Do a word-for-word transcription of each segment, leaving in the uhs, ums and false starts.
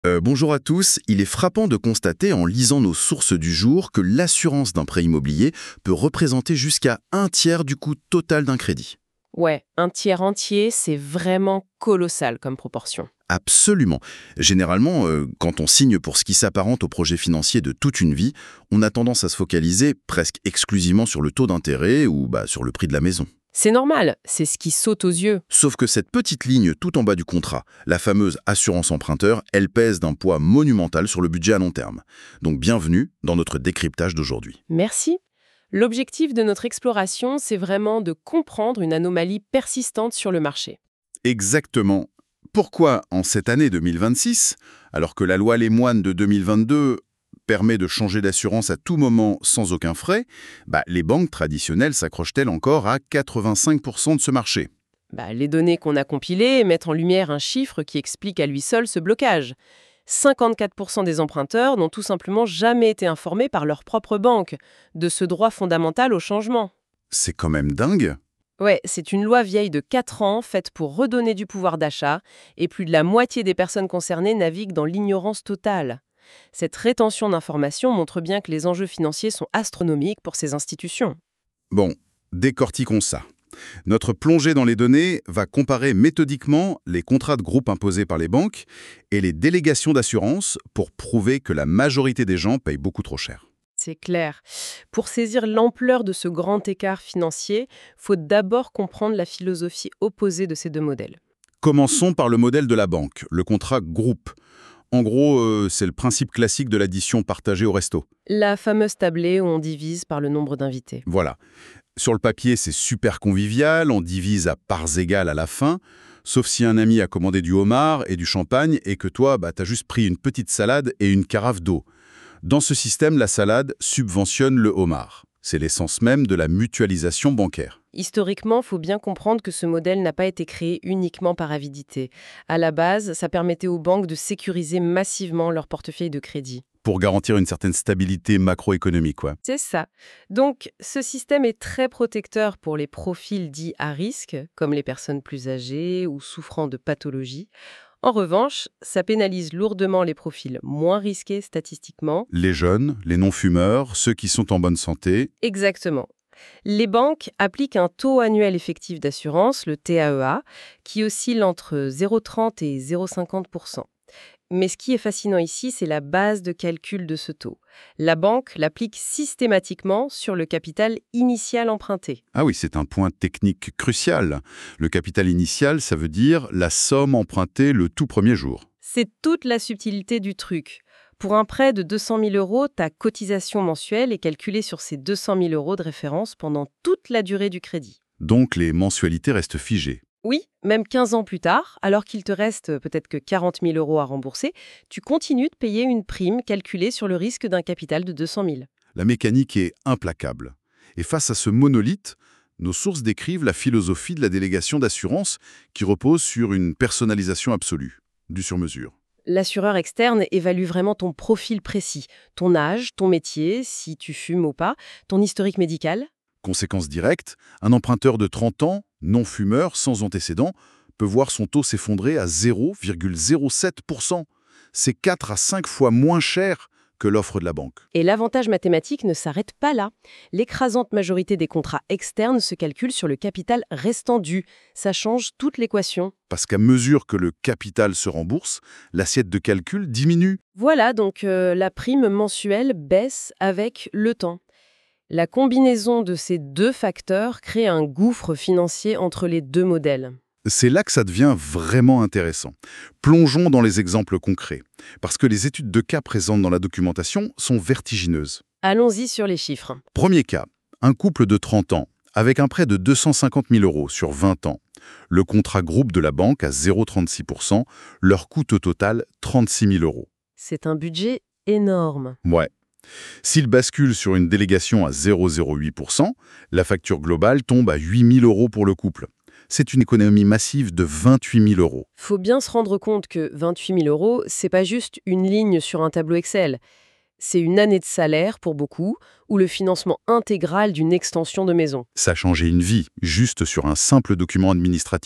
Euh, bonjour à tous, il est frappant de constater en lisant nos sources du jour que l'assurance d'un prêt immobilier peut représenter jusqu'à un tiers du coût total d'un crédit. Ouais, un tiers entier, c'est vraiment colossal comme proportion. Absolument. Généralement, euh, quand on signe pour ce qui s'apparente au projet financier de toute une vie, on a tendance à se focaliser presque exclusivement sur le taux d'intérêt ou bah, sur le prix de la maison. C'est normal, c'est ce qui saute aux yeux. Sauf que cette petite ligne tout en bas du contrat, la fameuse assurance emprunteur, elle pèse d'un poids monumental sur le budget à long terme. Donc bienvenue dans notre décryptage d'aujourd'hui. Merci. L'objectif de notre exploration, c'est vraiment de comprendre une anomalie persistante sur le marché. Exactement. Pourquoi, en cette année deux mille vingt-six, alors que la loi Lemoine de deux mille vingt-deux permet de changer d'assurance à tout moment sans aucun frais, bah, les banques traditionnelles s'accrochent-elles encore à quatre-vingt-cinq pour cent de ce marché? Bah, les données qu'on a compilées mettent en lumière un chiffre qui explique à lui seul ce blocage. cinquante-quatre pour cent des emprunteurs n'ont tout simplement jamais été informés par leur propre banque de ce droit fondamental au changement. C'est quand même dingue. Ouais, c'est une loi vieille de quatre ans, faite pour redonner du pouvoir d'achat, et plus de la moitié des personnes concernées naviguent dans l'ignorance totale. Cette rétention d'informations montre bien que les enjeux financiers sont astronomiques pour ces institutions. Bon, décortiquons ça. Notre plongée dans les données va comparer méthodiquement les contrats de groupe imposés par les banques et les délégations d'assurance pour prouver que la majorité des gens payent beaucoup trop cher. C'est clair. Pour saisir l'ampleur de ce grand écart financier, faut d'abord comprendre la philosophie opposée de ces deux modèles. Commençons par le modèle de la banque, le contrat groupe. En gros, euh, c'est le principe classique de l'addition partagée au resto. La fameuse tablée où on divise par le nombre d'invités. Voilà. Sur le papier, c'est super convivial, on divise à parts égales à la fin, sauf si un ami a commandé du homard et du champagne et que toi, bah, t'as juste pris une petite salade et une carafe d'eau. Dans ce système, la salade subventionne le homard. C'est l'essence même de la mutualisation bancaire. Historiquement, il faut bien comprendre que ce modèle n'a pas été créé uniquement par avidité. À la base, ça permettait aux banques de sécuriser massivement leur portefeuille de crédit. Pour garantir une certaine stabilité macroéconomique, quoi. C'est ça. Donc, ce système est très protecteur pour les profils dits à risque, comme les personnes plus âgées ou souffrant de pathologies. En revanche, ça pénalise lourdement les profils moins risqués statistiquement. Les jeunes, les non-fumeurs, ceux qui sont en bonne santé. Exactement. Les banques appliquent un taux annuel effectif d'assurance, le T A E A, qui oscille entre zéro virgule trente et zéro virgule cinquante pour cent. Mais ce qui est fascinant ici, c'est la base de calcul de ce taux. La banque l'applique systématiquement sur le capital initial emprunté. Ah oui, c'est un point technique crucial. Le capital initial, ça veut dire la somme empruntée le tout premier jour. C'est toute la subtilité du truc. Pour un prêt de deux cent mille euros, ta cotisation mensuelle est calculée sur ces deux cent mille euros de référence pendant toute la durée du crédit. Donc les mensualités restent figées. Oui, même quinze ans plus tard, alors qu'il te reste peut-être que quarante mille euros à rembourser, tu continues de payer une prime calculée sur le risque d'un capital de deux cent mille. La mécanique est implacable. Et face à ce monolithe, nos sources décrivent la philosophie de la délégation d'assurance qui repose sur une personnalisation absolue, du sur-mesure. L'assureur externe évalue vraiment ton profil précis, ton âge, ton métier, si tu fumes ou pas, ton historique médical. Conséquence directe, un emprunteur de trente ans, non-fumeur, sans antécédent, peut voir son taux s'effondrer à zéro virgule zéro sept pour cent. C'est quatre à cinq fois moins cher que l'offre de la banque. Et l'avantage mathématique ne s'arrête pas là. L'écrasante majorité des contrats externes se calcule sur le capital restant dû. Ça change toute l'équation. Parce qu'à mesure que le capital se rembourse, l'assiette de calcul diminue. Voilà, donc euh, la prime mensuelle baisse avec le temps. La combinaison de ces deux facteurs crée un gouffre financier entre les deux modèles. C'est là que ça devient vraiment intéressant. Plongeons dans les exemples concrets, parce que les études de cas présentes dans la documentation sont vertigineuses. Allons-y sur les chiffres. Premier cas, un couple de trente ans, avec un prêt de deux cent cinquante mille euros sur vingt ans. Le contrat groupe de la banque à zéro virgule trente-six pour cent, leur coût au total trente-six mille euros. C'est un budget énorme. Ouais. S'il bascule sur une délégation à zéro virgule zéro huit pour cent, la facture globale tombe à huit mille euros pour le couple. C'est une économie massive de vingt-huit mille euros. Faut bien se rendre compte que vingt-huit mille euros, c'est pas juste une ligne sur un tableau Excel. C'est une année de salaire pour beaucoup, ou le financement intégral d'une extension de maison. Ça a changé une vie, juste sur un simple document administratif.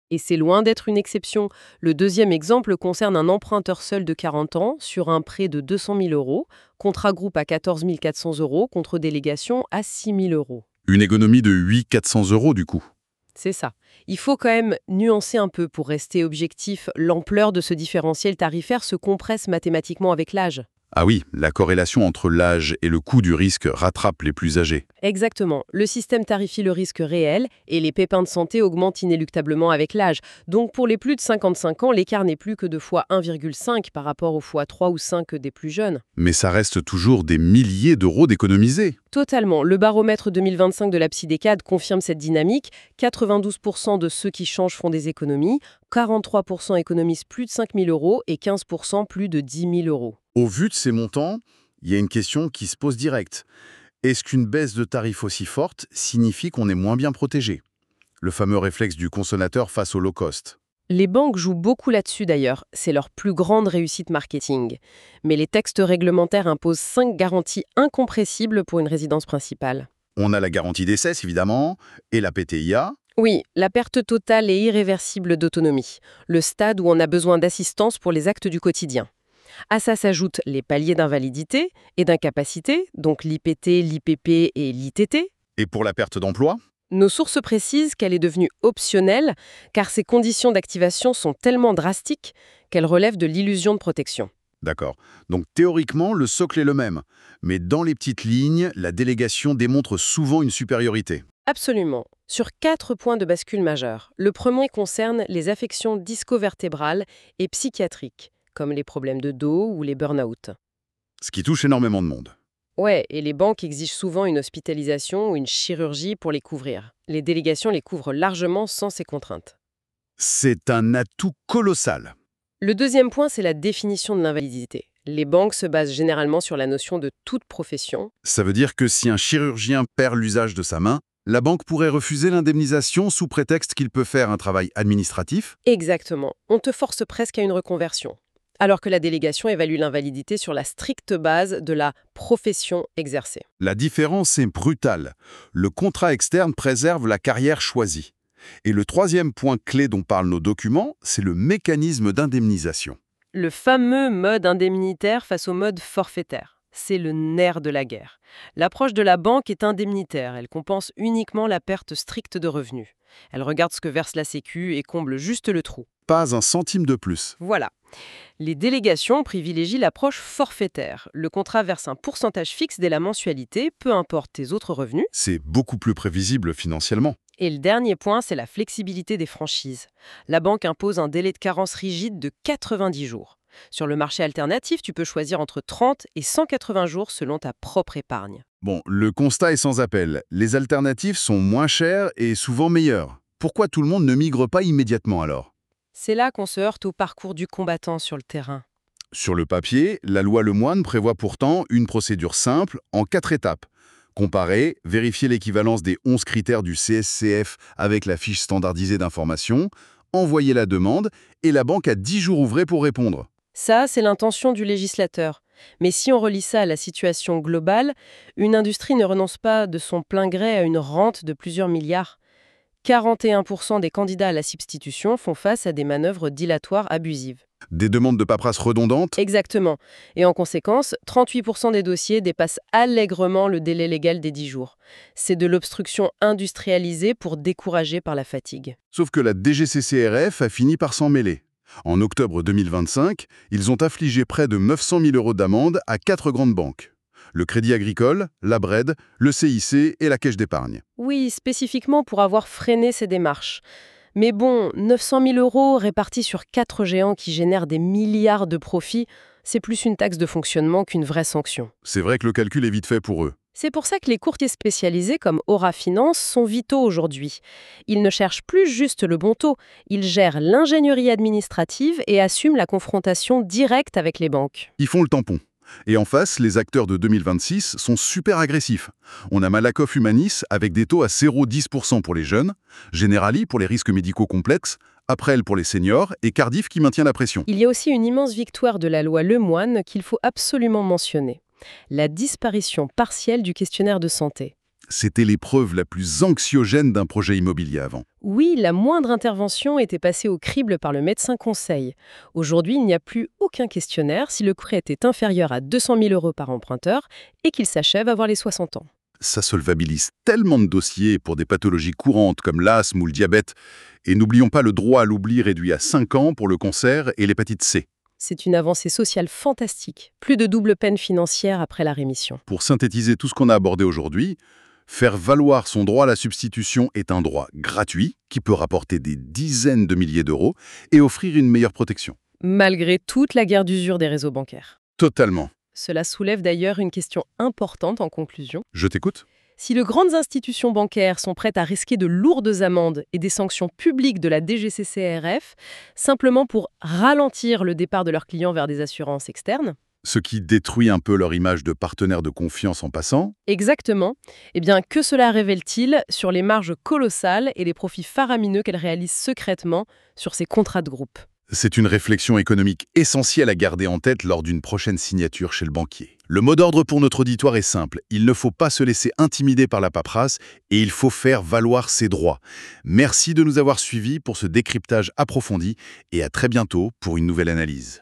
Et c'est loin d'être une exception. Le deuxième exemple concerne un emprunteur seul de quarante ans sur un prêt de deux cent mille euros, contrat groupe à quatorze mille quatre cents euros contre délégation à six mille euros. Une économie de huit mille quatre cents euros du coup. C'est ça. Il faut quand même nuancer un peu pour rester objectif. L'ampleur de ce différentiel tarifaire se compresse mathématiquement avec l'âge. Ah oui, la corrélation entre l'âge et le coût du risque rattrape les plus âgés. Exactement. Le système tarifie le risque réel et les pépins de santé augmentent inéluctablement avec l'âge. Donc pour les plus de cinquante-cinq ans, l'écart n'est plus que de fois un virgule cinq par rapport aux fois trois ou cinq des plus jeunes. Mais ça reste toujours des milliers d'euros d'économisés. Totalement. Le baromètre deux mille vingt-cinq de la Psydécade confirme cette dynamique. quatre-vingt-douze pour cent de ceux qui changent font des économies, quarante-trois pour cent économisent plus de cinq mille euros et quinze pour cent plus de dix mille euros. Au vu de ces montants, il y a une question qui se pose direct. Est-ce qu'une baisse de tarifs aussi forte signifie qu'on est moins bien protégé? Le fameux réflexe du consommateur face au low cost. Les banques jouent beaucoup là-dessus d'ailleurs, c'est leur plus grande réussite marketing. Mais les textes réglementaires imposent cinq garanties incompressibles pour une résidence principale. On a la garantie d'essai, évidemment, et la P T I A. Oui, la perte totale et irréversible d'autonomie, le stade où on a besoin d'assistance pour les actes du quotidien. À ça s'ajoutent les paliers d'invalidité et d'incapacité, donc l'I P T, l'I P P et l'I T T. Et pour la perte d'emploi? Nos sources précisent qu'elle est devenue optionnelle car ses conditions d'activation sont tellement drastiques qu'elle relève de l'illusion de protection. D'accord. Donc théoriquement, le socle est le même. Mais dans les petites lignes, la délégation démontre souvent une supériorité. Absolument. Sur quatre points de bascule majeurs. Le premier concerne les affections disco-vertébrales et psychiatriques, comme les problèmes de dos ou les burn-out. Ce qui touche énormément de monde. Ouais, et les banques exigent souvent une hospitalisation ou une chirurgie pour les couvrir. Les délégations les couvrent largement sans ces contraintes. C'est un atout colossal. Le deuxième point, c'est la définition de l'invalidité. Les banques se basent généralement sur la notion de toute profession. Ça veut dire que si un chirurgien perd l'usage de sa main, la banque pourrait refuser l'indemnisation sous prétexte qu'il peut faire un travail administratif? Exactement. On te force presque à une reconversion. Alors que la délégation évalue l'invalidité sur la stricte base de la profession exercée. La différence est brutale. Le contrat externe préserve la carrière choisie. Et le troisième point clé dont parlent nos documents, c'est le mécanisme d'indemnisation. Le fameux mode indemnitaire face au mode forfaitaire. C'est le nerf de la guerre. L'approche de la banque est indemnitaire. Elle compense uniquement la perte stricte de revenus. Elle regarde ce que verse la Sécu et comble juste le trou. Pas un centime de plus. Voilà. Les délégations privilégient l'approche forfaitaire. Le contrat verse un pourcentage fixe dès la mensualité, peu importe tes autres revenus. C'est beaucoup plus prévisible financièrement. Et le dernier point, c'est la flexibilité des franchises. La banque impose un délai de carence rigide de quatre-vingt-dix jours. Sur le marché alternatif, tu peux choisir entre trente et cent quatre-vingts jours selon ta propre épargne. Bon, le constat est sans appel. Les alternatives sont moins chères et souvent meilleures. Pourquoi tout le monde ne migre pas immédiatement alors? C'est là qu'on se heurte au parcours du combattant sur le terrain. Sur le papier, la loi Lemoine prévoit pourtant une procédure simple en quatre étapes. Comparer, vérifier l'équivalence des onze critères du C S C F avec la fiche standardisée d'information, envoyer la demande et la banque a dix jours ouvrés pour répondre. Ça, c'est l'intention du législateur. Mais si on relie ça à la situation globale, une industrie ne renonce pas de son plein gré à une rente de plusieurs milliards. quarante et un pour cent des candidats à la substitution font face à des manœuvres dilatoires abusives. Des demandes de paperasse redondantes? Exactement. Et en conséquence, trente-huit pour cent des dossiers dépassent allègrement le délai légal des dix jours. C'est de l'obstruction industrialisée pour décourager par la fatigue. Sauf que la D G C C R F a fini par s'en mêler. En octobre deux mille vingt-cinq, ils ont affligé près de neuf cent mille euros d'amende à quatre grandes banques. Le Crédit Agricole, la B R E D, le C I C et la Caisse d'épargne. Oui, spécifiquement pour avoir freiné ces démarches. Mais bon, neuf cent mille euros répartis sur quatre géants qui génèrent des milliards de profits, c'est plus une taxe de fonctionnement qu'une vraie sanction. C'est vrai que le calcul est vite fait pour eux. C'est pour ça que les courtiers spécialisés comme Aura Finance sont vitaux aujourd'hui. Ils ne cherchent plus juste le bon taux, ils gèrent l'ingénierie administrative et assument la confrontation directe avec les banques. Ils font le tampon. Et en face, les acteurs de deux mille vingt-six sont super agressifs. On a Malakoff Humanis avec des taux à zéro virgule dix pour cent pour les jeunes, Generali pour les risques médicaux complexes, Aprel pour les seniors et Cardiff qui maintient la pression. Il y a aussi une immense victoire de la loi Lemoine qu'il faut absolument mentionner. La disparition partielle du questionnaire de santé. C'était l'épreuve la plus anxiogène d'un projet immobilier avant. Oui, la moindre intervention était passée au crible par le médecin conseil. Aujourd'hui, il n'y a plus aucun questionnaire si le prêt est inférieur à deux cent mille euros par emprunteur et qu'il s'achève avant les soixante ans. Ça solvabilise tellement de dossiers pour des pathologies courantes comme l'asthme ou le diabète. Et n'oublions pas le droit à l'oubli réduit à cinq ans pour le cancer et l'hépatite C. C'est une avancée sociale fantastique. Plus de double peine financière après la rémission. Pour synthétiser tout ce qu'on a abordé aujourd'hui, faire valoir son droit à la substitution est un droit gratuit qui peut rapporter des dizaines de milliers d'euros et offrir une meilleure protection. Malgré toute la guerre d'usure des réseaux bancaires. Totalement. Cela soulève d'ailleurs une question importante en conclusion. Je t'écoute. Si de grandes institutions bancaires sont prêtes à risquer de lourdes amendes et des sanctions publiques de la D G C C R F, simplement pour ralentir le départ de leurs clients vers des assurances externes, Ce qui détruit un peu leur image de partenaire de confiance en passant. exactement, eh bien, que cela révèle-t-il sur les marges colossales et les profits faramineux qu'elles réalisent secrètement sur ces contrats de groupe? C'est une réflexion économique essentielle à garder en tête lors d'une prochaine signature chez le banquier. Le mot d'ordre pour notre auditoire est simple. Il ne faut pas se laisser intimider par la paperasse et il faut faire valoir ses droits. Merci de nous avoir suivis pour ce décryptage approfondi et à très bientôt pour une nouvelle analyse.